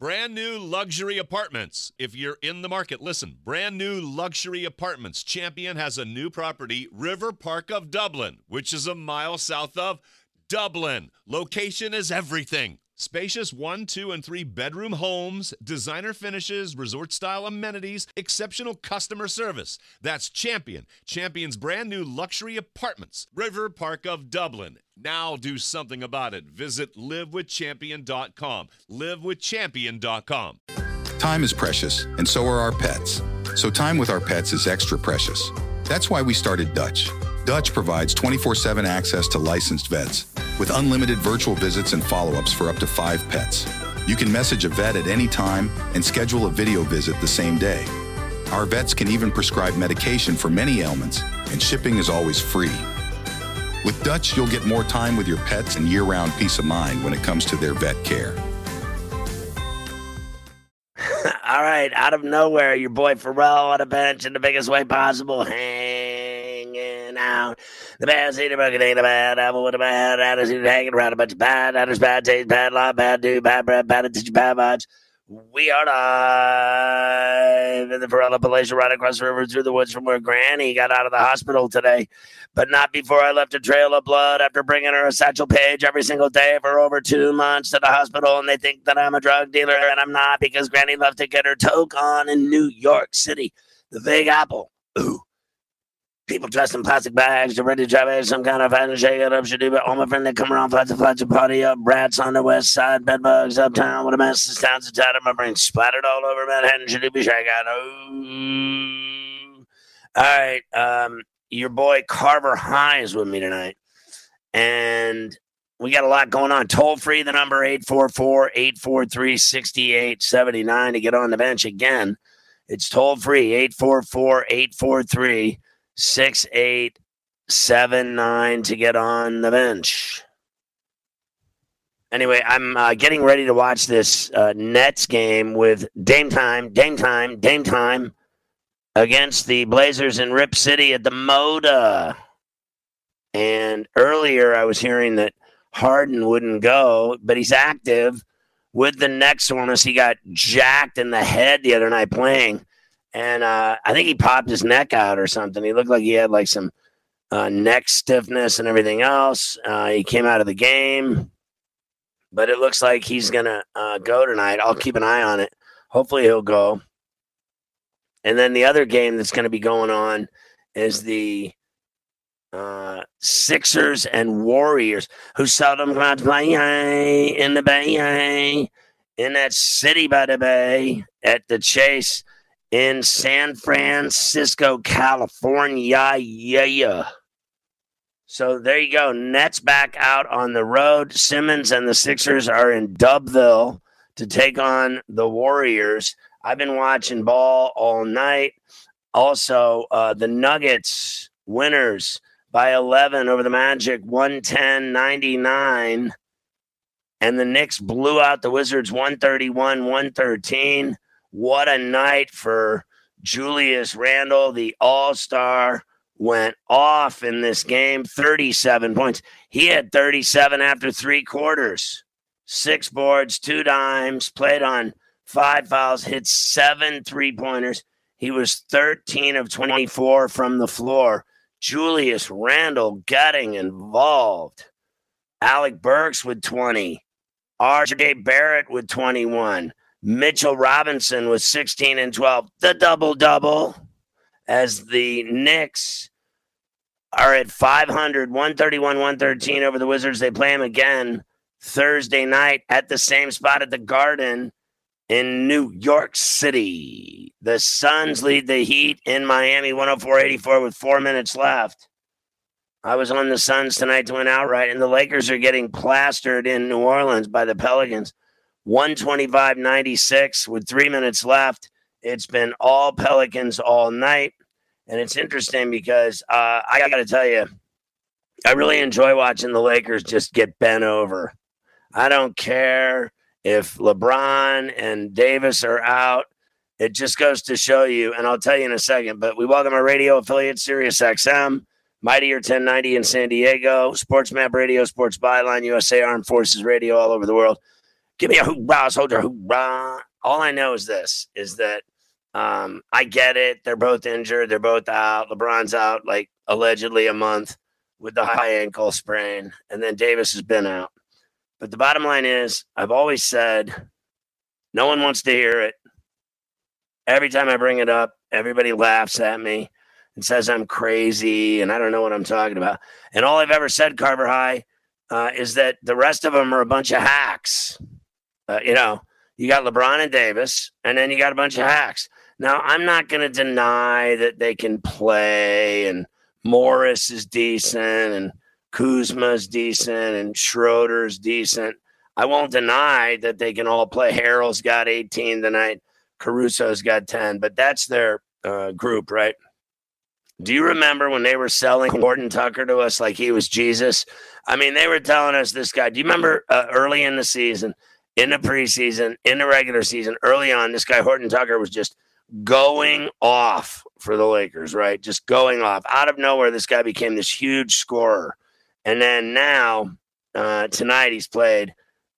Brand new luxury apartments. If you're in the market, listen. Brand new luxury apartments. Champion has a new property, River Park of Dublin, which is a mile south of Dublin. Location is everything. Spacious 1, 2, and 3 bedroom homes, designer finishes, resort-style amenities, exceptional customer service. That's Champion. Champion's brand new luxury apartments, River Park of Dublin. Now do something about it. Visit livewithchampion.com. Livewithchampion.com. Time is precious, and so are our pets. So time with our pets is extra precious. That's why we started Dutch. Dutch provides 24/7 access to licensed vets with unlimited virtual visits and follow-ups for up to 5 pets. You can message a vet at any time and schedule a video visit the same day. Our vets can even prescribe medication for many ailments, and shipping is always free. With Dutch, you'll get more time with your pets and year-round peace of mind when it comes to their vet care. All right, out of nowhere, your boy Pharrell on a bench in the biggest way possible, hanging out. The bad seed, the bad apple with a bad attitude, hanging around a bunch of bad actors, bad taste, bad law, bad dude, bad breath, bad attention, bad vibes. We are live in the Pharrell Appalachian, right across the river through the woods from where Granny got out of the hospital today. But not before I left a trail of blood after bringing her a satchel page every single day for over 2 months to the hospital. And they think that I'm a drug dealer, and I'm not, because Granny loved to get her toke on in New York City. The Big Apple. Ooh. People dressed in plastic bags, they're ready to drive some kind of fashion shake it up, should do, but all my friends, they come around, flats and party up, rats on the west side, bedbugs uptown, what a mess, this town's a tight, my brain splattered all over Manhattan, should be shake out. All right, your boy Carver High is with me tonight, and we got a lot going on. Toll free, the number 844-843-6879 to get on the bench again. It's toll free, 844-843-6879 to get on the bench. Anyway, I'm getting ready to watch this Nets game with Dame Time against the Blazers in Rip City at the Moda. And earlier I was hearing that Harden wouldn't go, but he's active with the next one as he got jacked in the head the other night playing. And I think he popped his neck out or something. He looked like he had like some neck stiffness and everything else. He came out of the game, but it looks like he's going to go tonight. I'll keep an eye on it. Hopefully he'll go. And then the other game that's going to be going on is the Sixers and Warriors, who seldom come out to play in the Bay, in that city by the Bay, at the Chase in San Francisco, California. Yeah. So there you go. Nets back out on the road. Simmons and the Sixers are in Dubville to take on the Warriors. I've been watching ball all night. Also, the Nuggets winners by 11 over the Magic, 110-99. And the Knicks blew out the Wizards 131-113. What a night for Julius Randle, the all-star, went off in this game, 37 points. He had 37 after 3 quarters, 6 boards, 2 dimes, played on 5 fouls, hit 7 3-pointers. He was 13 of 24 from the floor. Julius Randle getting involved. Alec Burks with 20. R.J. Barrett with 21. Mitchell Robinson with 16 and 12. The double-double as the Knicks are at 500, 131-113 over the Wizards. They play them again Thursday night at the same spot at the Garden in New York City. The Suns lead the Heat in Miami 104-84 with 4 minutes left. I was on the Suns tonight to win outright, and the Lakers are getting plastered in New Orleans by the Pelicans. 125-96 with 3 minutes left. It's been all Pelicans all night. And it's interesting because I got to tell you, I really enjoy watching the Lakers just get bent over. I don't care if LeBron and Davis are out. It just goes to show you, and I'll tell you in a second, but we welcome our radio affiliate, SiriusXM, Mightier 1090 in San Diego, SportsMap Radio, Sports Byline, USA Armed Forces Radio all over the world. Give me a hoorah, soldier, hoorah. All I know is this, is that I get it. They're both injured. They're both out. LeBron's out like allegedly a month with the high ankle sprain. And then Davis has been out. But the bottom line is, I've always said, no one wants to hear it. Every time I bring it up, everybody laughs at me and says I'm crazy and I don't know what I'm talking about. And all I've ever said, Carver High, is that the rest of them are a bunch of hacks. You got LeBron and Davis, and then you got a bunch of hacks. Now, I'm not going to deny that they can play, and Morris is decent, and Kuzma's decent, and Schroeder's decent. I won't deny that they can all play. Harrell's got 18 tonight. Caruso's got 10, but that's their group, right? Do you remember when they were selling Horton Tucker to us like he was Jesus? I mean, they were telling us this guy. Do you remember early in the season, in the preseason, in the regular season, early on, this guy Horton Tucker was just going off for the Lakers, right? Just going off. Out of nowhere, this guy became this huge scorer. And then now, tonight, he's played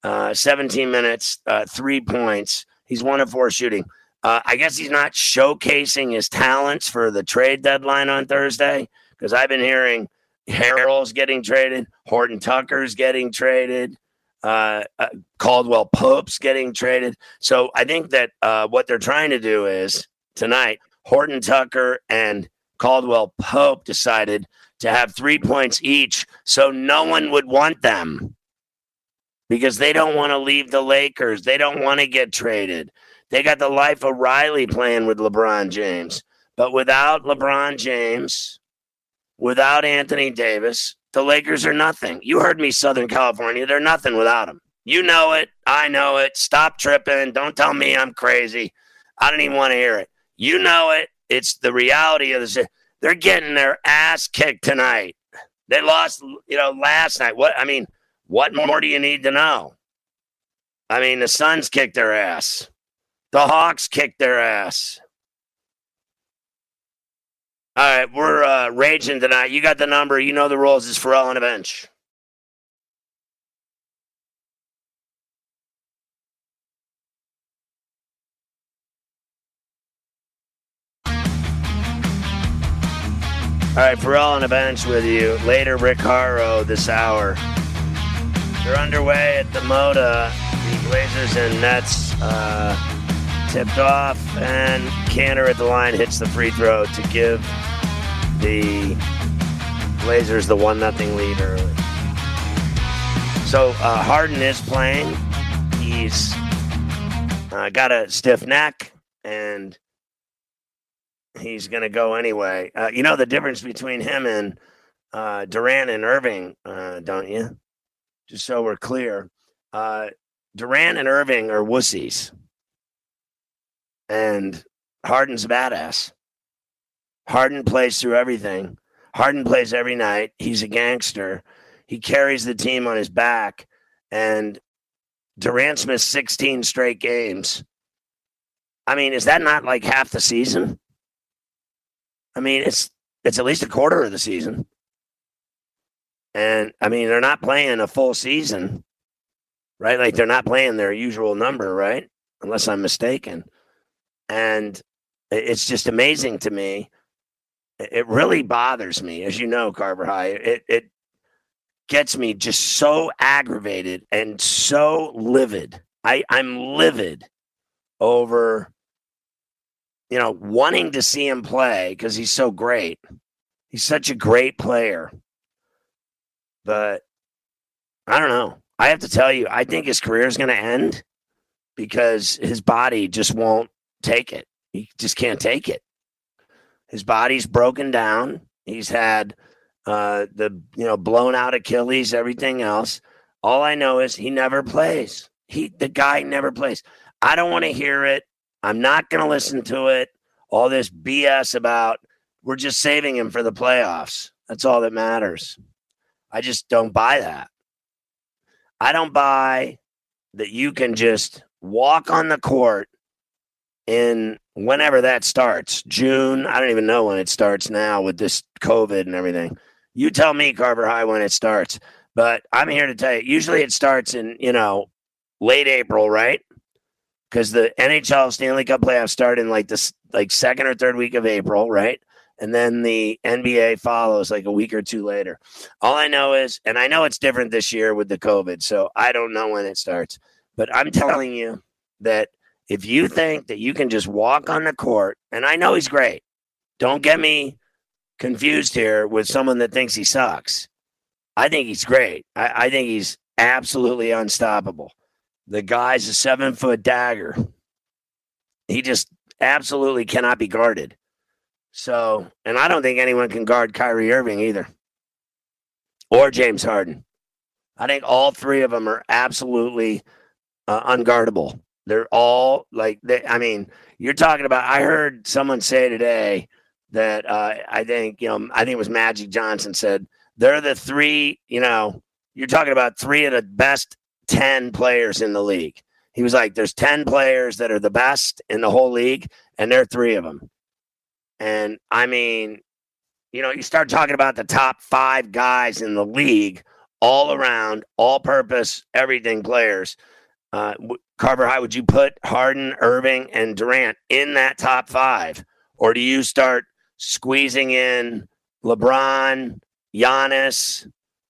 17 minutes, 3 points. He's 1 of 4 shooting. I guess he's not showcasing his talents for the trade deadline on Thursday, because I've been hearing Harrell's getting traded, Horton Tucker's getting traded, Caldwell Pope's getting traded. So I think that what they're trying to do is tonight, Horton Tucker and Caldwell Pope decided to have 3 points each so no one would want them, because they don't want to leave the Lakers. They don't want to get traded. They got the life of Riley playing with LeBron James. But without LeBron James, without Anthony Davis, the Lakers are nothing. You heard me, Southern California. They're nothing without them. You know it. I know it. Stop tripping. Don't tell me I'm crazy. I don't even want to hear it. You know it. It's the reality of this. They're getting their ass kicked tonight. They lost, last night. What more do you need to know? I mean, the Suns kicked their ass. The Hawks kicked their ass. All right, we're raging tonight. You got the number. You know the rules. It's Ferrall on a bench. All right, Ferrall on a bench with you. Later, Rick Haro this hour. They're underway at the Moda. The Blazers and Nets tipped off, and Cantor at the line hits the free throw to give the Blazers the 1-0 lead early. So Harden is playing. He's got a stiff neck, and he's going to go anyway. You know the difference between him and Durant and Irving, don't you? Just so we're clear. Durant and Irving are wussies. And Harden's a badass. Harden plays through everything. Harden plays every night. He's a gangster. He carries the team on his back. And Durant's missed 16 straight games. I mean, is that not like half the season? I mean, it's at least a quarter of the season. And, I mean, they're not playing a full season, right? Like, they're not playing their usual number, right? Unless I'm mistaken. And it's just amazing to me. It really bothers me, as you know, Carver High. It gets me just so aggravated and so livid. I'm livid over, wanting to see him play because he's so great. He's such a great player. But I don't know. I have to tell you, I think his career is going to end because his body just won't take it. He just can't take it. His body's broken down. He's had the blown out Achilles, everything else. All I know is he never plays. The guy never plays. I don't want to hear it. I'm not going to listen to it. All this BS about we're just saving him for the playoffs. That's all that matters. I just don't buy that. I don't buy that you can just walk on the court in whenever that starts. June, I don't even know when it starts now with this COVID and everything. You tell me, Carver High, when it starts. But I'm here to tell you, usually it starts in, late April, right? Because the NHL Stanley Cup playoffs start in like this, like second or third week of April, right? And then the NBA follows like a week or two later. All I know is, and I know it's different this year with the COVID, so I don't know when it starts. But I'm telling you that if you think that you can just walk on the court, and I know he's great, don't get me confused here with someone that thinks he sucks. I think he's great. I think he's absolutely unstoppable. The guy's a 7-foot dagger. He just absolutely cannot be guarded. So, and I don't think anyone can guard Kyrie Irving either, or James Harden. I think all three of them are absolutely unguardable. They're all like, you're talking about, I heard someone say today that I think it was Magic Johnson said, they're the three, you're talking about three of the best 10 players in the league. He was like, there's 10 players that are the best in the whole league, and they're three of them. And I mean, you start talking about the top 5 guys in the league, all around, all purpose, everything players. Carver, how would you put Harden, Irving, and Durant in that top 5? Or do you start squeezing in LeBron, Giannis,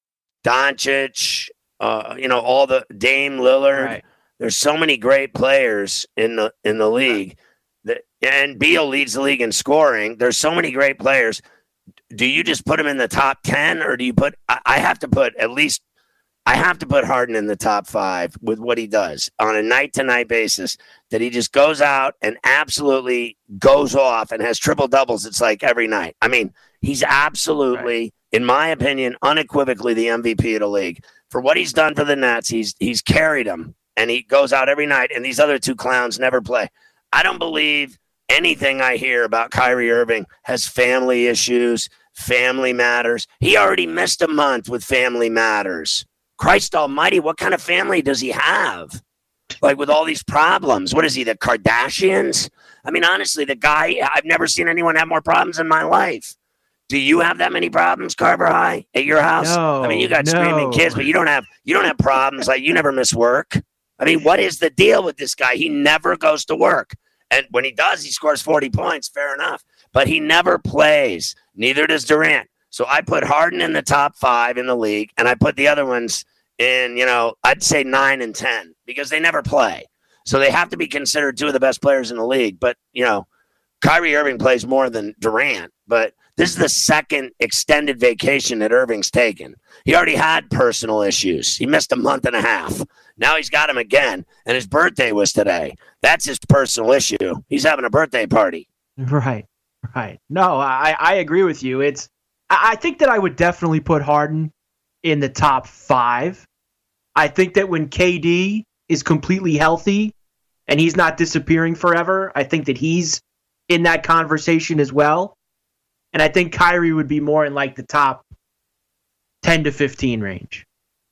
Doncic, all the Dame Lillard? Right. There's so many great players in the league. And Beal leads the league in scoring. There's so many great players. Do you just put him in the top 10, or do you put? I have to put Harden in the top 5 with what he does on a night-to-night basis. That he just goes out and absolutely goes off and has triple doubles. It's like every night. I mean, he's absolutely, in my opinion, unequivocally the MVP of the league for what he's done for the Nets. He's carried them, and he goes out every night. And these other two clowns never play. I don't believe anything I hear about Kyrie Irving has family issues, family matters. He already missed a month with family matters. Christ almighty, what kind of family does he have? Like with all these problems. What is he, the Kardashians? I mean, honestly, the guy, I've never seen anyone have more problems in my life. Do you have that many problems, Carver High, at your house? No, I mean, you got screaming kids, but you don't have problems. Like, you never miss work. I mean, what is the deal with this guy? He never goes to work. And when he does, he scores 40 points. Fair enough. But he never plays. Neither does Durant. So I put Harden in the top 5 in the league, and I put the other ones in, I'd say 9 and 10 because they never play. So they have to be considered 2 of the best players in the league. But, Kyrie Irving plays more than Durant. But this is the second extended vacation that Irving's taken. He already had personal issues. He missed a month and a half. Now he's got him again, and his birthday was today. That's his personal issue. He's having a birthday party. Right. No, I agree with you. I think that I would definitely put Harden in the top 5. I think that when KD is completely healthy and he's not disappearing forever, I think that he's in that conversation as well. And I think Kyrie would be more in like the top 10 to 15 range.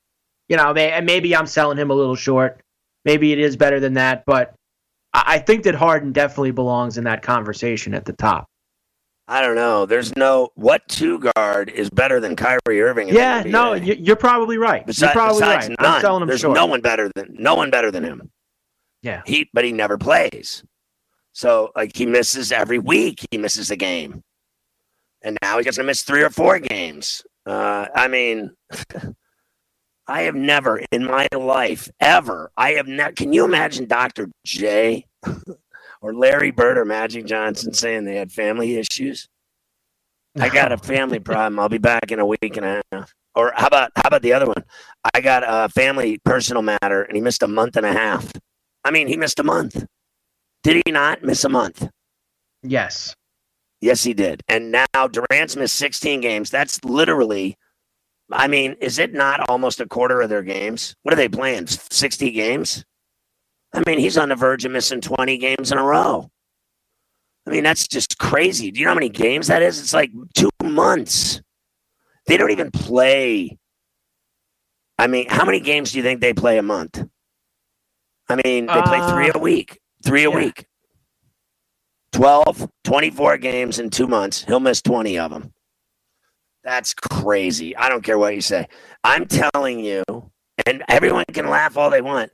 Maybe I'm selling him a little short. Maybe it is better than that. But I think that Harden definitely belongs in that conversation at the top. I don't know. What 2 guard is better than Kyrie Irving? Yeah, no, you're probably right. Besides none. I'm selling him There's short. no one better than him. Yeah. But he never plays. So he misses every week. He misses a game. And now he's going to miss 3 or 4 games. I mean, I have never in my life ever. Can you imagine Dr. J or Larry Bird or Magic Johnson saying they had family issues? I got a family problem. I'll be back in a week and a half. Or how about the other one? I got a family personal matter, and he missed a month and a half. I mean, he missed a month. Did he not miss a month? Yes. Yes, he did. And now Durant's missed 16 games. That's literally, is it not almost a quarter of their games? What are they playing, 60 games? He's on the verge of missing 20 games in a row. That's just crazy. Do you know how many games that is? It's like 2 months. They don't even play. How many games do you think they play a month? They play 3 a week. 3 a week. 24 games in 2 months. He'll miss 20 of them. That's crazy. I don't care what you say. I'm telling you, and everyone can laugh all they want.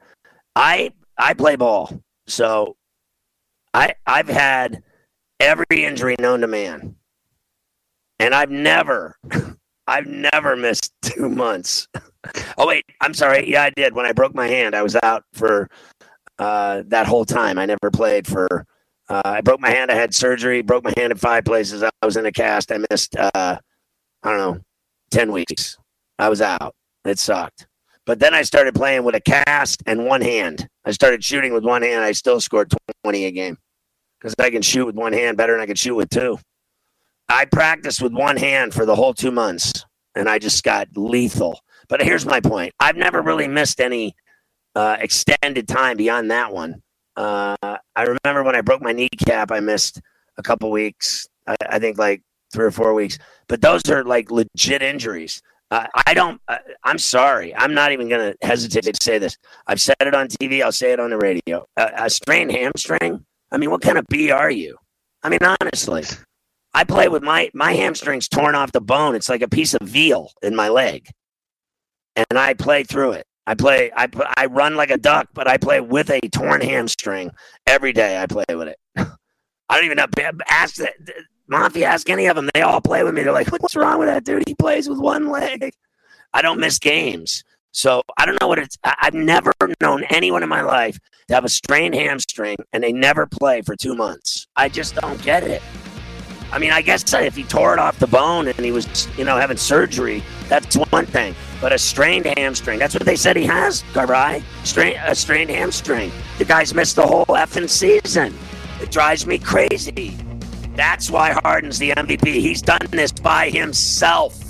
I play ball, so I've had every injury known to man, and I've never missed 2 months. Oh wait, I'm sorry. Yeah, I did. When I broke my hand, I was out for that whole time. I never played for. I broke my hand. I had surgery. Broke my hand in 5 places. I was in a cast. I missed. I don't know, 10 weeks. I was out. It sucked. But then I started playing with a cast and one hand. I started shooting with one hand. I still scored 20 a game because I can shoot with one hand better than I can shoot with two. I practiced with one hand for the whole 2 months, and I just got lethal. But here's my point. I've never really missed any extended time beyond that one. I remember when I broke my kneecap, I missed a couple weeks. I think like 3 or 4 weeks. But those are like legit injuries. I'm sorry. I'm not even going to hesitate to say this. I've said it on TV. I'll say it on the radio. A strained hamstring? I mean, what kind of B are you? I mean, honestly. I play with my hamstring's torn off the bone. It's like a piece of veal in my leg. And I play through it. I run like a duck, but I play with a torn hamstring every day. I play with it. I don't even know. Mafia, ask any of them. They all play with me. They're like, what's wrong with that dude? He plays with one leg. I don't miss games. So I don't know what it's. I've never known anyone in my life to have a strained hamstring and they never play for 2 months. I just don't get it. I mean, I guess if he tore it off the bone and he was, having surgery, that's one thing. But a strained hamstring, that's what they said he has, Garbai. A strained hamstring. The guy's missed the whole effing season. It drives me crazy. That's why Harden's the MVP. He's done this by himself.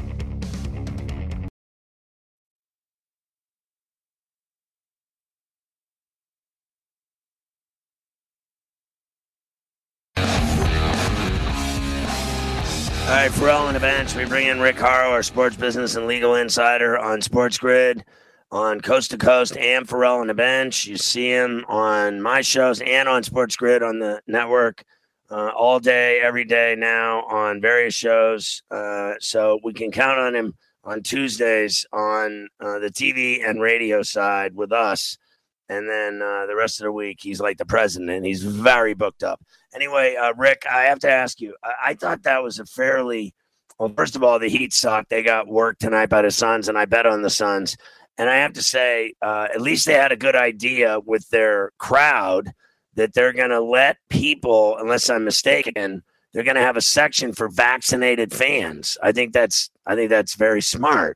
All right, Ferrall on the bench. We bring in Rick Horrow, our sports business and legal insider on Sports Grid, on Coast to Coast, and Ferrall on the bench. You see him on my shows and on Sports Grid on the network all day, every day now on various shows. So we can count on him on Tuesdays on the TV and radio side with us. And then the rest of the week, he's like the president. He's very booked up. Anyway, Rick, I have to ask you, I thought that was a fairly, well, first of all, the Heat sucked. They got worked tonight by the Suns, and I bet on the Suns. And I have to say, at least they had a good idea with their crowd that they're going to let people, unless I'm mistaken, they're going to have a section for vaccinated fans. I think that's very smart.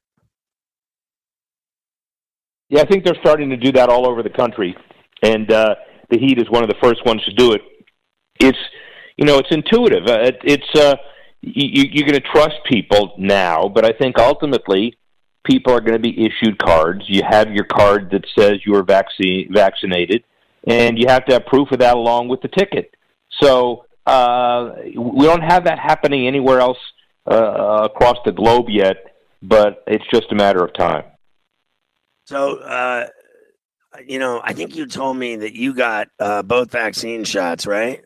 Yeah, I think they're starting to do that all over the country, and the Heat is one of the first ones to do it. It's intuitive. You're going to trust people now, but I think ultimately people are going to be issued cards. You have your card that says you are vaccinated, and you have to have proof of that along with the ticket. So we don't have that happening anywhere else across the globe yet, but it's just a matter of time. So, I think you told me that you got both vaccine shots, right?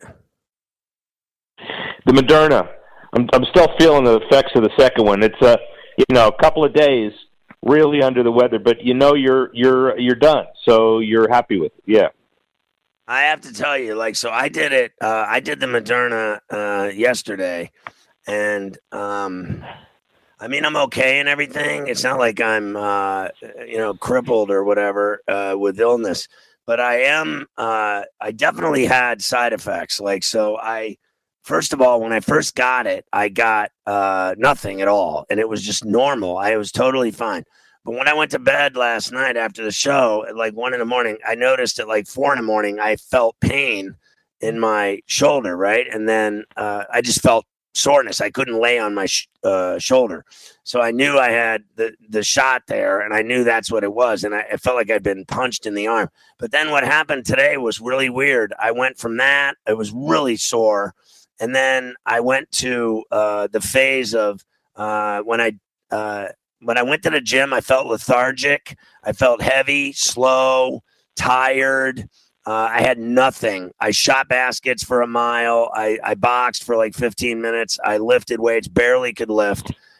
The Moderna. I'm still feeling the effects of the second one. It's a couple of days really under the weather, but you're done, so you're happy with it. Yeah. I have to tell you, so I did it. I did the Moderna yesterday, and I mean, I'm okay and everything. It's not like I'm, crippled or whatever with illness, but I am. I definitely had side effects. First of all, when I first got it, I got nothing at all, and it was just normal. I was totally fine. But when I went to bed last night after the show at 1 a.m, I noticed at 4 a.m, I felt pain in my shoulder, right? And then I just felt soreness. I couldn't lay on my shoulder. So I knew I had the shot there, and I knew that's what it was. And it felt like I'd been punched in the arm. But then what happened today was really weird. I went from that. It was really sore. And then I went to the phase of when I went to the gym, I felt lethargic. I felt heavy, slow, tired. I had nothing. I shot baskets for a mile. I boxed for 15 minutes. I lifted weights, barely could lift.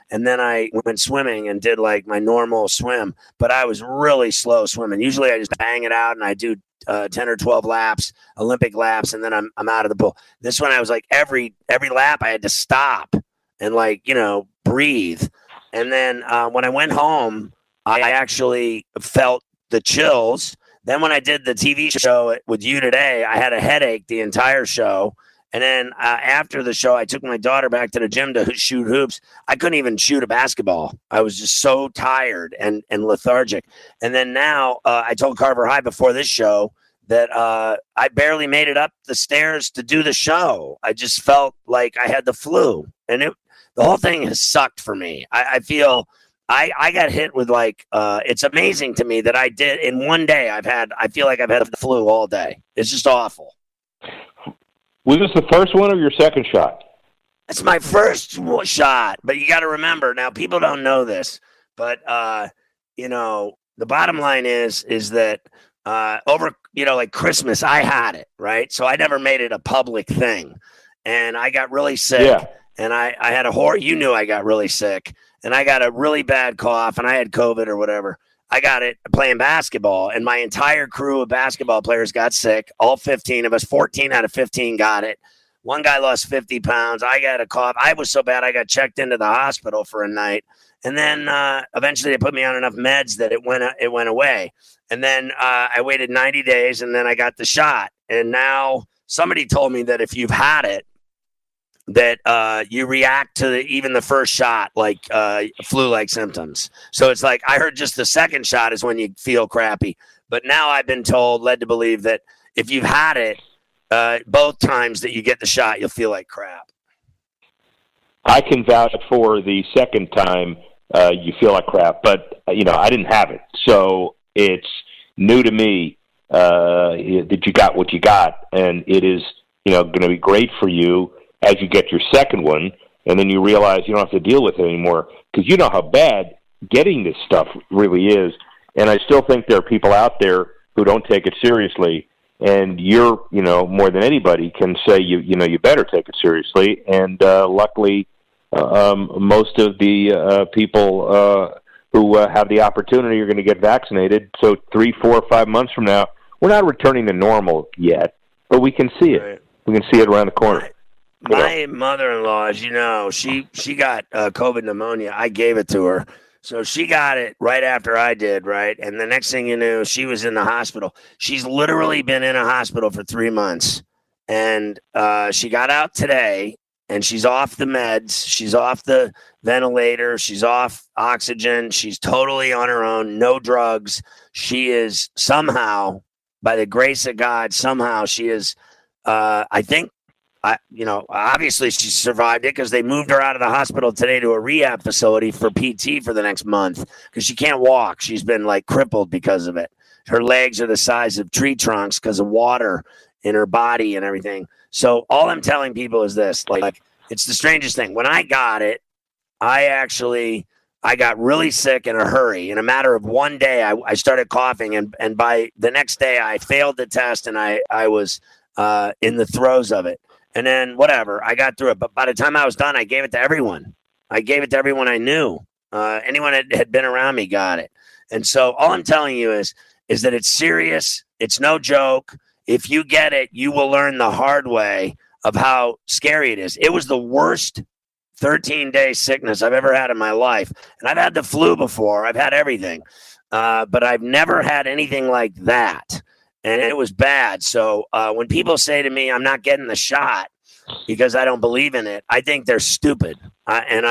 And then I went swimming and did like my normal swim, but I was really slow swimming. Usually I just bang it out and I do 10 or 12 laps, Olympic laps, and then I'm out of the pool. This one I was like every lap I had to stop and like, breathe. And then when I went home, I actually felt the chills. Then when I did the TV show with you today, I had a headache the entire show. And then after the show, I took my daughter back to the gym to shoot hoops. I couldn't even shoot a basketball. I was just so tired and lethargic. And then now I told Carver High before this show that I barely made it up the stairs to do the show. I just felt like I had the flu. And the whole thing has sucked for me. I feel I got hit with like, it's amazing to me that I did in one day. I feel like I've had the flu all day. It's just awful. Was this the first one or your second shot? It's my first shot, but you got to remember now. People don't know this, but the bottom line is that over like Christmas, I had it right, so I never made it a public thing, and I got really sick, and I had a horror. You knew I got really sick, and I got a really bad cough, and I had COVID or whatever. I got it playing basketball, and my entire crew of basketball players got sick. All 15 of us, 14 out of 15 got it. One guy lost 50 pounds. I got a cough. I was so bad I got checked into the hospital for a night. And then eventually they put me on enough meds that it went away. And then I waited 90 days, and then I got the shot. And now somebody told me that if you've had it, that you react to even the first shot like flu-like symptoms. So it's like I heard just the second shot is when you feel crappy. But now I've been led to believe that if you've had it, both times that you get the shot, you'll feel like crap. I can vouch for the second time you feel like crap, but I didn't have it, so it's new to me that you got what you got, and it is going to be great for you as you get your second one, and then you realize you don't have to deal with it anymore, because you know how bad getting this stuff really is. And I still think there are people out there who don't take it seriously, and you're, more than anybody can say, you better take it seriously. And luckily, most of the people who have the opportunity are going to get vaccinated. So 3, 4, 5 months from now, we're not returning to normal yet, but we can see it. Right. We can see it around the corner. My mother-in-law, as you know, she got COVID pneumonia. I gave it to her. So she got it right after I did, right? And the next thing you knew, she was in the hospital. She's literally been in a hospital for 3 months. And she got out today, and she's off the meds. She's off the ventilator. She's off oxygen. She's totally on her own, no drugs. She is somehow, by the grace of God, she is, I think, obviously she survived it because they moved her out of the hospital today to a rehab facility for PT for the next month because she can't walk. She's been like crippled because of it. Her legs are the size of tree trunks because of water in her body and everything. So all I'm telling people is this, like, it's the strangest thing. When I got it, I got really sick in a hurry. In a matter of one day, I started coughing, and by the next day I failed the test, and I was in the throes of it. And then whatever, I got through it. But by the time I was done, I gave it to everyone. I gave it to everyone I knew. Anyone that had been around me got it. And so all I'm telling you is that it's serious. It's no joke. If you get it, you will learn the hard way of how scary it is. It was the worst 13-day sickness I've ever had in my life. And I've had the flu before. I've had everything. But I've never had anything like that. And it was bad. So when people say to me, I'm not getting the shot because I don't believe in it, I think they're stupid. I'm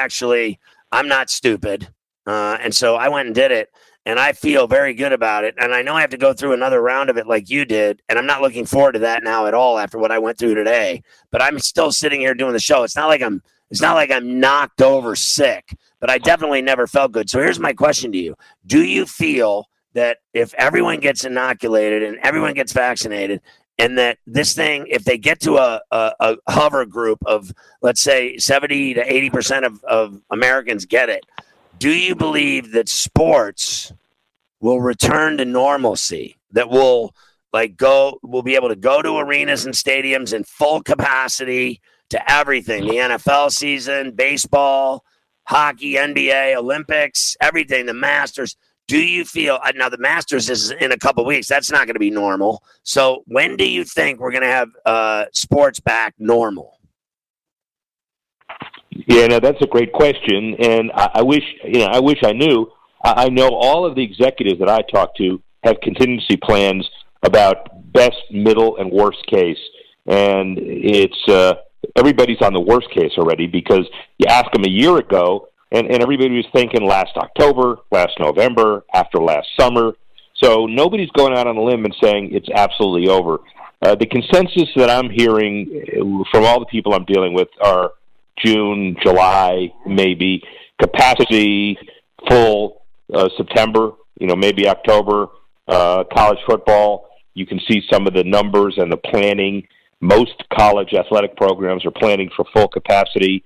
not stupid. And so I went and did it. And I feel very good about it. And I know I have to go through another round of it like you did. And I'm not looking forward to that now at all after what I went through today. But I'm still sitting here doing the show. It's not like I'm knocked over sick. But I definitely never felt good. So here's my question to you. Do you feel that if everyone gets inoculated and everyone gets vaccinated, and that this thing, if they get to a hover group of, let's say, 70 to 80% of Americans get it, do you believe that sports will return to normalcy, that we'll be able to go to arenas and stadiums in full capacity to everything, the NFL season, baseball, hockey, NBA, Olympics, everything, the Masters. Do you feel now the Masters is in a couple weeks? That's not going to be normal. So when do you think we're going to have sports back normal? Yeah, no, that's a great question, and I wish I knew. I know all of the executives that I talk to have contingency plans about best, middle, and worst case, and it's everybody's on the worst case already because you asked them a year ago, and everybody was thinking last October, last November, after last summer. So nobody's going out on a limb and saying it's absolutely over. The consensus that I'm hearing from all the people I'm dealing with are June, July, maybe capacity full September, maybe October. College football, you can see some of the numbers and the planning. Most college athletic programs are planning for full capacity.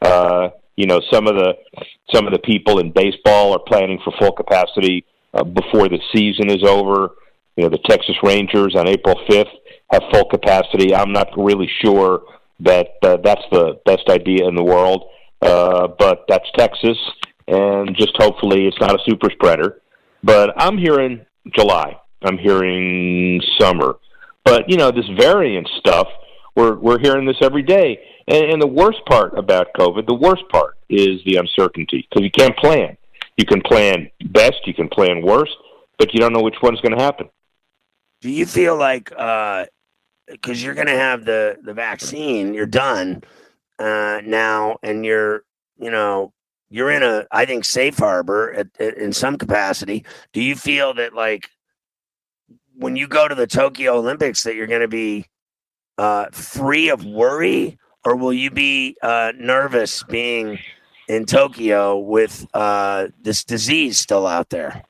Some of the people in baseball are planning for full capacity before the season is over. The Texas Rangers on April 5th have full capacity. I'm not really sure that that's the best idea in the world, but that's Texas, and just hopefully it's not a super spreader. But I'm hearing July. I'm hearing summer. But, this variant stuff, we're hearing this every day. And the worst part about COVID, the worst part is the uncertainty, because you can't plan. You can plan best, you can plan worst, but you don't know which one's going to happen. Do you feel like, because you're going to have the vaccine, you're done now, and you're in a, I think, safe harbor in some capacity. Do you feel that, like, when you go to the Tokyo Olympics, that you're going to be free of worry, or will you be nervous being in Tokyo with this disease still out there?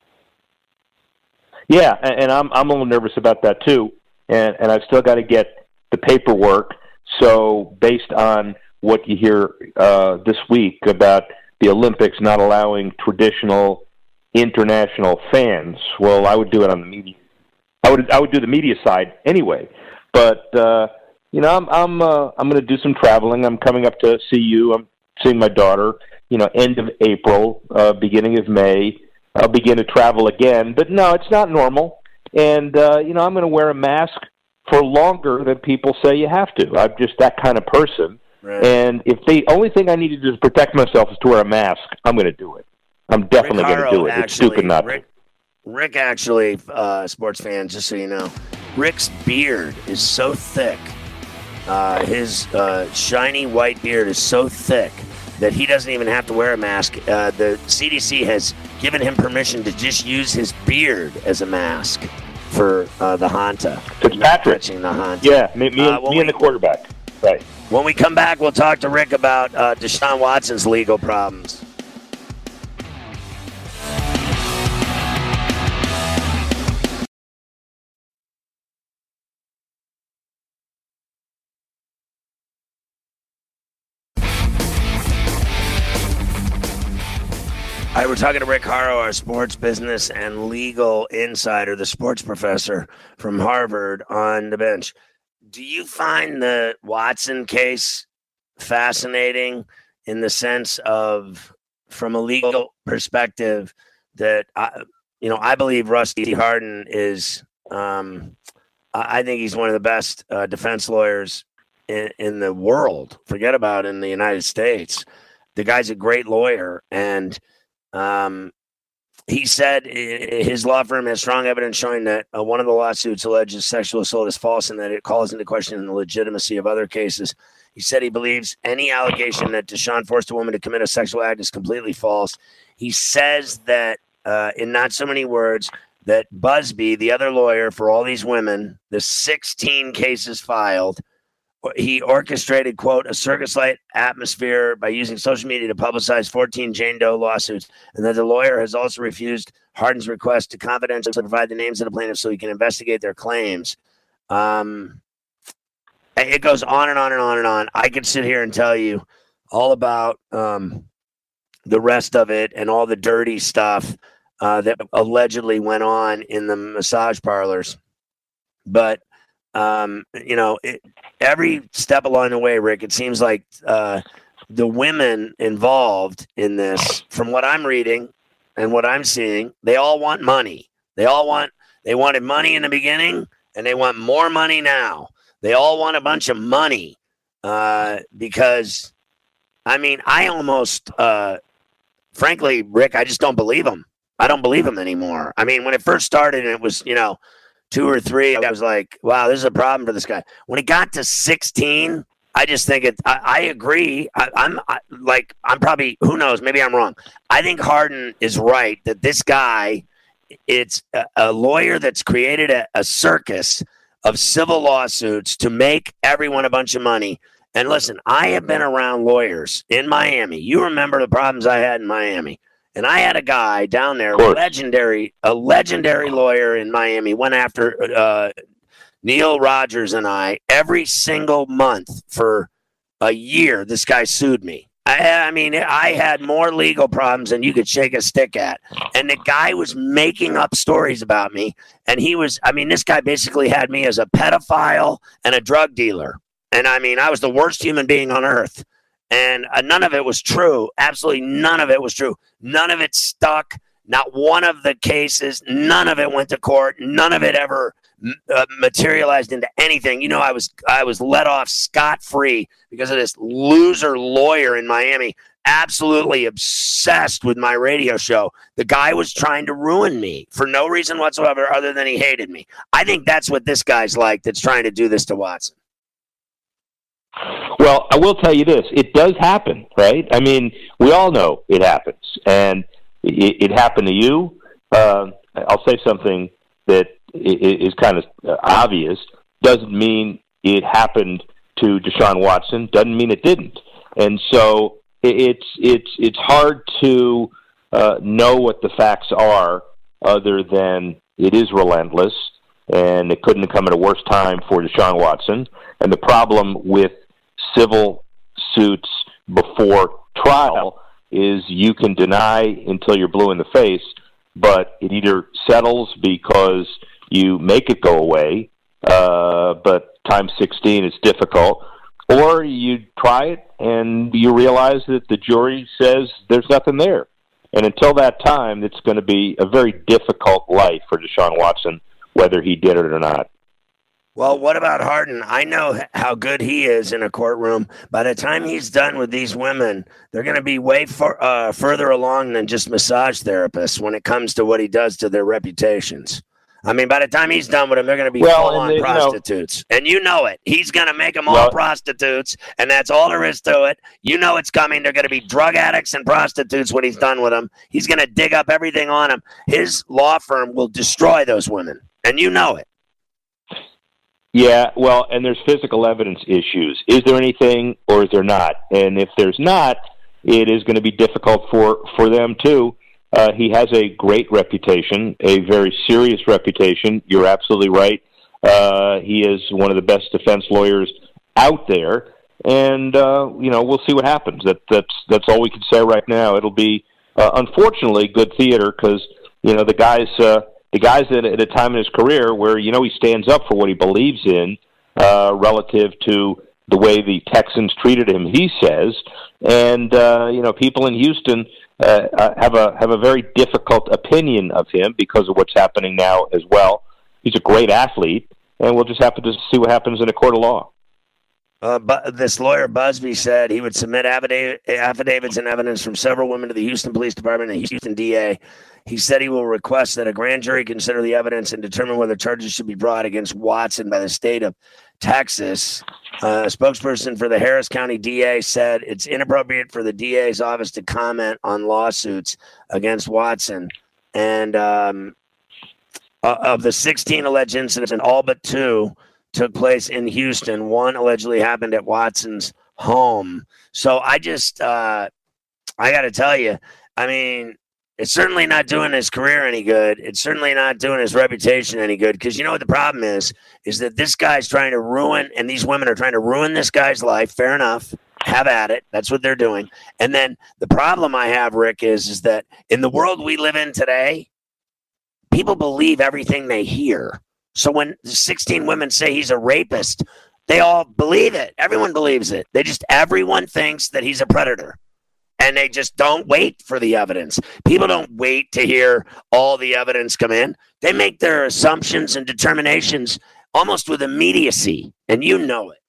Yeah, and I'm a little nervous about that too, and I've still got to get the paperwork. So based on what you hear this week about the Olympics not allowing traditional international fans, well, I would do it on the media. I would do the media side anyway, but I'm going to do some traveling. I'm coming up to see you. I'm seeing my daughter. End of April, beginning of May. I'll begin to travel again, but no, it's not normal. And I'm going to wear a mask for longer than people say you have to. I'm just that kind of person. Right. And if the only thing I need to do to protect myself is to wear a mask, I'm going to do it. I'm definitely going to do it. It's stupid not to. Rick actually, sports fans, just so you know, Rick's beard is so thick. His shiny white beard is so thick that he doesn't even have to wear a mask. The CDC has given him permission to just use his beard as a mask for the Hanta. Fitzpatrick. The Hanta. Yeah, me and the quarterback. Right. When we come back, we'll talk to Rick about Deshaun Watson's legal problems. All right, we're talking to Rick Horrow, our sports business and legal insider, the sports professor from Harvard, on the bench. Do you find the Watson case fascinating in the sense of, from a legal perspective, that I believe Rusty Hardin is, I think he's one of the best defense lawyers in the world. Forget about in the United States. The guy's a great lawyer, and he said his law firm has strong evidence showing that one of the lawsuits alleges sexual assault is false and that it calls into question the legitimacy of other cases. He said he believes any allegation that Deshaun forced a woman to commit a sexual act is completely false. He says that, in not so many words, that Busby, the other lawyer for all these women, the 16 cases filed, he orchestrated, quote, a circus-like atmosphere by using social media to publicize 14 Jane Doe lawsuits, and that the lawyer has also refused Hardin's request to confidentially provide the names of the plaintiffs so he can investigate their claims. It goes on and on and on and on. I could sit here and tell you all about the rest of it and all the dirty stuff that allegedly went on in the massage parlors. But every step along the way, Rick, it seems like the women involved in this, from what I'm reading and what I'm seeing, they all want money. They wanted money in the beginning, and they want more money now. They all want a bunch of money because, I mean, I almost, frankly, Rick, I just don't believe them. I don't believe them anymore. I mean, when it first started and it was, 2 or 3, I was like, wow, this is a problem for this guy. When it got to 16, I just think I agree. I'm probably, who knows, maybe I'm wrong. I think Harden is right that this guy, it's a lawyer that's created a circus of civil lawsuits to make everyone a bunch of money. And listen, I have been around lawyers in Miami. You remember the problems I had in Miami. And I had a guy down there, a legendary lawyer in Miami, went after Neil Rogers and I every single month for a year. This guy sued me. I mean, I had more legal problems than you could shake a stick at. And the guy was making up stories about me. And this guy basically had me as a pedophile and a drug dealer. And I mean, I was the worst human being on earth. And none of it was true. Absolutely none of it was true. None of it stuck. Not one of the cases. None of it went to court. None of it ever materialized into anything. I was let off scot-free because of this loser lawyer in Miami, absolutely obsessed with my radio show. The guy was trying to ruin me for no reason whatsoever other than he hated me. I think that's what this guy's like that's trying to do this to Watson. Well, I will tell you this. It does happen, right? I mean, we all know it happens. And it happened to you. I'll say something that is kind of obvious. Doesn't mean it happened to Deshaun Watson. Doesn't mean it didn't. And so it's hard to know what the facts are other than it is relentless, and it couldn't have come at a worse time for Deshaun Watson. And the problem with civil suits before trial is you can deny until you're blue in the face, but it either settles because you make it go away, but times 16 is difficult, or you try it and you realize that the jury says there's nothing there. And until that time, it's going to be a very difficult life for Deshaun Watson, whether he did it or not. Well, what about Harden? I know how good he is in a courtroom. By the time he's done with these women, they're going to be way further along than just massage therapists when it comes to what he does to their reputations. I mean, by the time he's done with them, they're going to be full-on prostitutes. And you know it. He's going to make them all prostitutes, and that's all there is to it. You know it's coming. They're going to be drug addicts and prostitutes when he's done with them. He's going to dig up everything on them. His law firm will destroy those women, and you know it. Yeah, well, and there's physical evidence issues. Is there anything or is there not? And if there's not, it is going to be difficult for them too. He has a great reputation, a very serious reputation. You're absolutely right. He is one of the best defense lawyers out there, and we'll see what happens. That's all we can say right now. It'll be unfortunately good theater because the guy's at a time in his career where he stands up for what he believes in relative to the way the Texans treated him, he says. And people in Houston have a very difficult opinion of him because of what's happening now as well. He's a great athlete, and we'll just have to see what happens in a court of law. But this lawyer, Busby, said he would submit affidavits and evidence from several women to the Houston Police Department and the Houston DA. He said he will request that a grand jury consider the evidence and determine whether charges should be brought against Watson by the state of Texas. A spokesperson for the Harris County DA said it's inappropriate for the DA's office to comment on lawsuits against Watson. And of the 16 alleged incidents, all but 2 took place in Houston. 1 allegedly happened at Watson's home. So I got to tell you, I mean, it's certainly not doing his career any good. It's certainly not doing his reputation any good because you know what the problem is that this guy's trying to ruin, and these women are trying to ruin this guy's life. Fair enough. Have at it. That's what they're doing. And then the problem I have, Rick, is that in the world we live in today, people believe everything they hear. So when 16 women say he's a rapist, They all believe it. Everyone believes it. Everyone thinks that he's a predator. And they just don't wait for the evidence. People don't wait to hear all the evidence come in. They make their assumptions and determinations almost with immediacy, and you know it.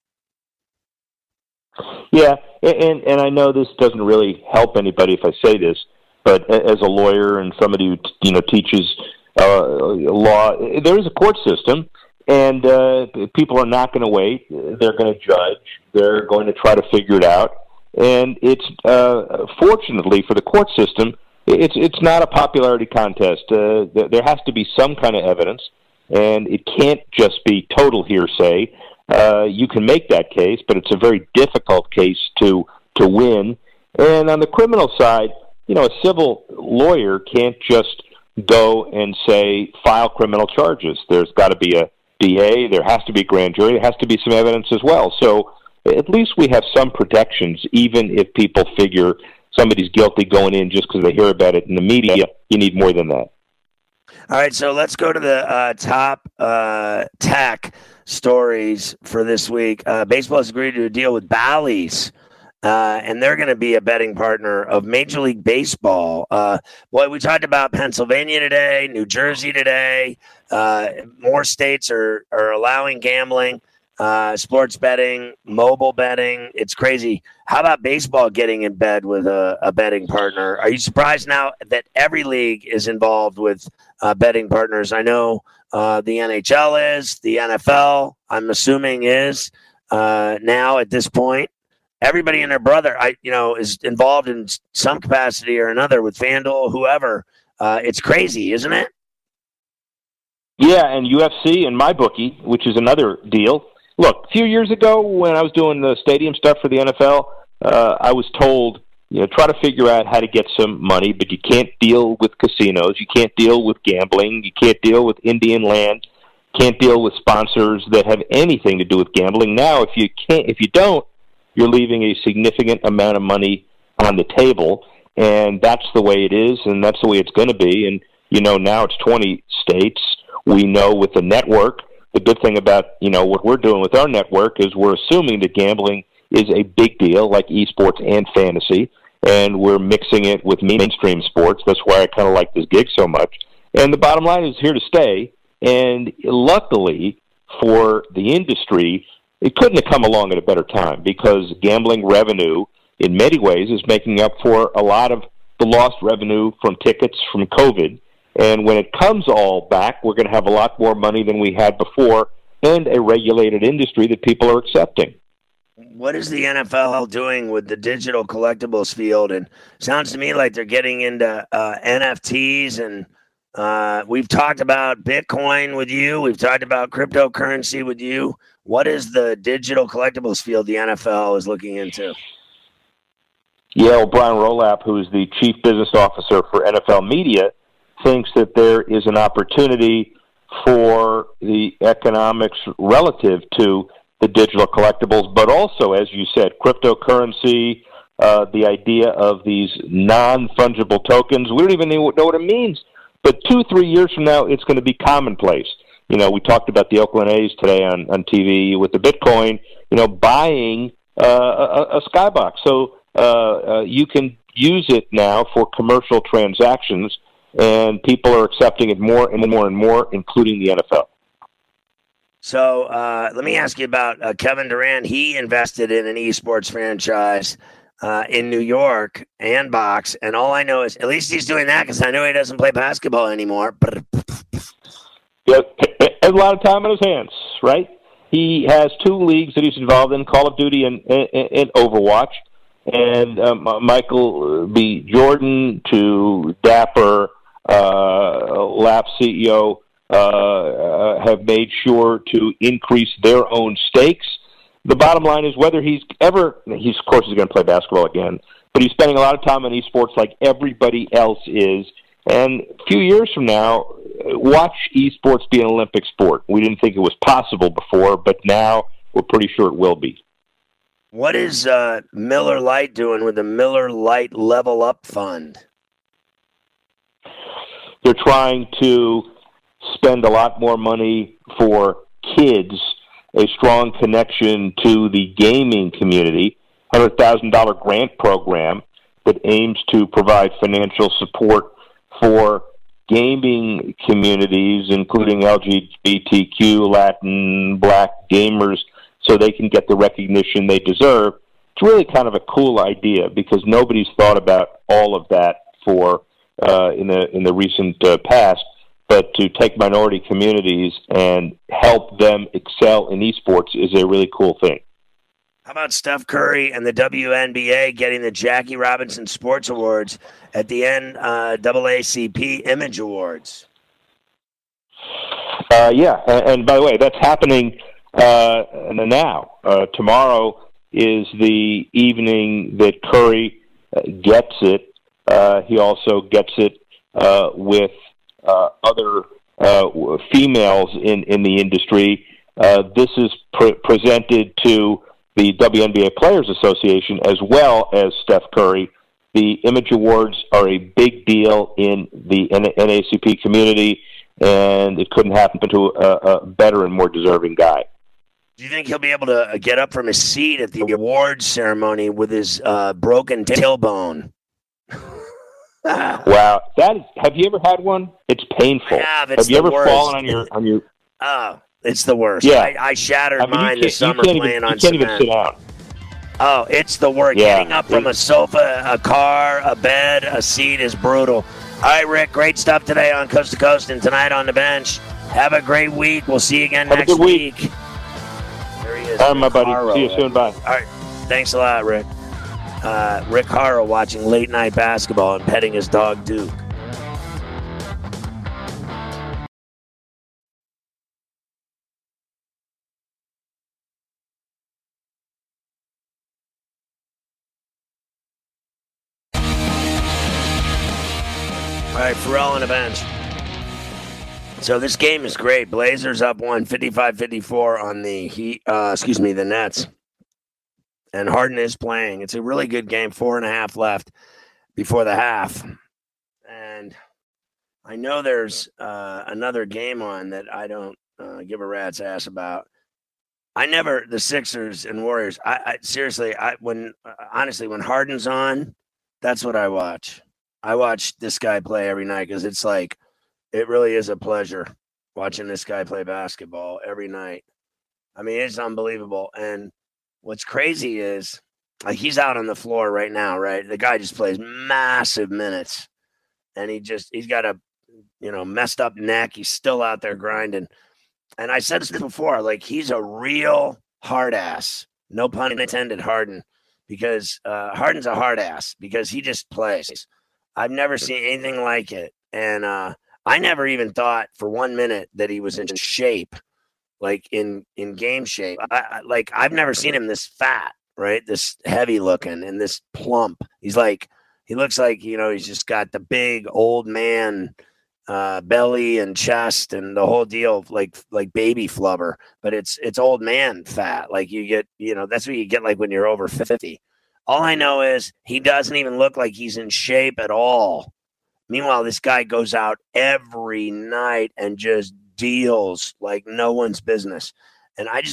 Yeah, and I know this doesn't really help anybody if I say this, but as a lawyer and somebody who teaches law, there is a court system, and people are not going to wait. They're going to judge. They're going to try to figure it out. And it's fortunately for the court system, it's not a popularity contest. There has to be some kind of evidence, and it can't just be total hearsay. You can make that case, but it's a very difficult case to win. And on the criminal side, a civil lawyer can't just go and say file criminal charges. There's got to be a DA. There has to be a grand jury. There has to be some evidence as well. So at least we have some protections, even if people figure somebody's guilty going in just because they hear about it in the media. You need more than that. All right, so let's go to the top tech stories for this week. Baseball has agreed to a deal with Bally's, and they're going to be a betting partner of Major League Baseball. Boy, we talked about Pennsylvania today, New Jersey today. More states are allowing gambling. Sports betting, mobile betting. It's crazy. How about baseball getting in bed with a betting partner? Are you surprised now that every league is involved with betting partners? I know the NHL is, the NFL, I'm assuming is now at this point. Everybody and their brother, is involved in some capacity or another with FanDuel, whoever. It's crazy, isn't it? Yeah, and UFC and MyBookie, which is another deal. Look, a few years ago when I was doing the stadium stuff for the NFL, I was told, try to figure out how to get some money, but you can't deal with casinos, you can't deal with gambling, you can't deal with Indian land, can't deal with sponsors that have anything to do with gambling. Now, if you don't, you're leaving a significant amount of money on the table, and that's the way it is, and that's the way it's going to be. And now it's 20 states. We know with the network. The good thing about, what we're doing with our network is we're assuming that gambling is a big deal, like esports and fantasy, and we're mixing it with mainstream sports. That's why I kind of like this gig so much. And the bottom line is here to stay, and luckily for the industry, it couldn't have come along at a better time because gambling revenue, in many ways, is making up for a lot of the lost revenue from tickets from COVID. And when it comes all back, we're going to have a lot more money than we had before and a regulated industry that people are accepting. What is the NFL doing with the digital collectibles field? And sounds to me like they're getting into NFTs. And we've talked about Bitcoin with you. We've talked about cryptocurrency with you. What is the digital collectibles field the NFL is looking into? Yeah, well, Brian Rolap, who's the chief business officer for NFL Media, thinks that there is an opportunity for the economics relative to the digital collectibles, but also, as you said, cryptocurrency, the idea of these non-fungible tokens. We don't even know what it means, but 2-3 years from now, it's going to be commonplace. We talked about the Oakland A's today on TV with the Bitcoin, buying a skybox. So you can use it now for commercial transactions, and people are accepting it more and more and more, including the NFL. So let me ask you about Kevin Durant. He invested in an esports franchise in New York and box, and all I know is at least he's doing that because I know he doesn't play basketball anymore. Yeah, has a lot of time on his hands, right? He has 2 leagues that he's involved in, Call of Duty and Overwatch. And Michael B. Jordan to Dapper, Lap CEO, have made sure to increase their own stakes. The bottom line is whether he's of course he's going to play basketball again, but he's spending a lot of time on esports like everybody else is. And a few years from now, watch esports be an Olympic sport. We didn't think it was possible before, but now we're pretty sure it will be. What is Miller Lite doing with the Miller Lite Level Up Fund? They're trying to spend a lot more money for kids a strong connection to the gaming community, $100,000 grant program that aims to provide financial support for gaming communities, including LGBTQ, Latin, Black gamers, so they can get the recognition they deserve. It's really kind of a cool idea because nobody's thought about all of that for in the recent past. But to take minority communities and help them excel in esports is a really cool thing. How about Steph Curry and the WNBA getting the Jackie Robinson Sports Awards at the NAACP Image Awards? Yeah, and by the way, that's happening now. Tomorrow is the evening that Curry gets it. He also gets it with other females in the industry. This is presented to the WNBA Players Association as well as Steph Curry. The Image Awards are a big deal in the NAACP community, and it couldn't happen to a better and more deserving guy. Do you think he'll be able to get up from his seat at the awards ceremony with his broken tailbone? Wow, have you ever had one? It's painful. Have you ever worst. Fallen on your? Oh, it's the worst. Yeah. I shattered mine this summer playing on cement. You can't even sit down. Oh, it's the worst. Yeah. Getting up from a sofa, a car, a bed, a seat is brutal. All right, Rick, great stuff today on Coast to Coast and tonight on the bench. Have a great week. We'll see you again Have next a good week. There he is. All right, my buddy. Haro. See you soon. Bye. All right. Thanks a lot, Rick. Rick Haro watching late night basketball and petting his dog, Duke. All right, Pharrell on the bench. So this game is great. Blazers up 55-54 on the Nets. And Harden is playing. It's a really good game. 4.5 left before the half. And I know there's another game on that I don't give a rat's ass about. The Sixers and Warriors. Seriously, when Harden's on, that's what I watch. I watch this guy play every night because it's like, it really is a pleasure watching this guy play basketball every night. I mean, it's unbelievable. And what's crazy is he's out on the floor right now, right? The guy just plays massive minutes, and he's got a messed up neck. He's still out there grinding. And I said this before, like, he's a real hard ass. No pun intended, Harden, because Harden's a hard ass because he just plays. I've never seen anything like it. And I never even thought for 1 minute that he was in shape, like in game shape. I've never seen him this fat, right? This heavy looking and this plump. He looks like, he's just got the big old man belly and chest and the whole deal, like baby flubber, but it's old man fat. Like you get, that's what you get like when you're over 50. All I know is he doesn't even look like he's in shape at all. Meanwhile, this guy goes out every night and just deals like no one's business. And I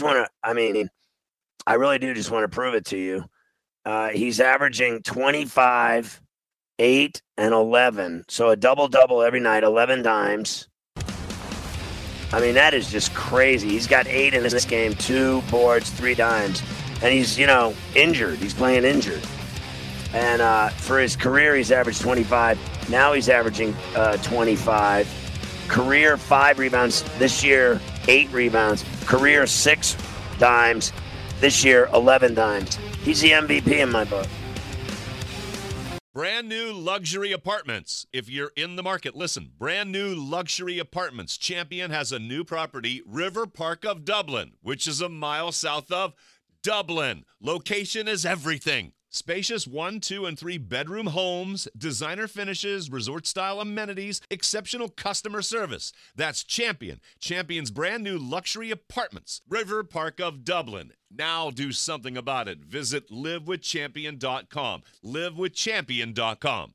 really do just want to prove it to you. He's averaging 25, 8, and 11. So a double-double every night, 11 dimes. I mean, that is just crazy. He's got 8 in this game, 2 boards, 3 dimes. And he's, injured. He's playing injured. And for his career, he's averaged 25. Now he's averaging 25. Career 5 rebounds. This year, 8 rebounds. Career 6 dimes. This year, 11 dimes. He's the MVP in my book. Brand new luxury apartments. If you're in the market, listen. Brand new luxury apartments. Champion has a new property, River Park of Dublin, which is a mile south of Dublin. Location is everything. Spacious 1, 2, and 3 bedroom homes, designer finishes, resort-style amenities, exceptional customer service. That's Champion. Champion's brand new luxury apartments. River Park of Dublin. Now do something about it. Visit livewithchampion.com. livewithchampion.com.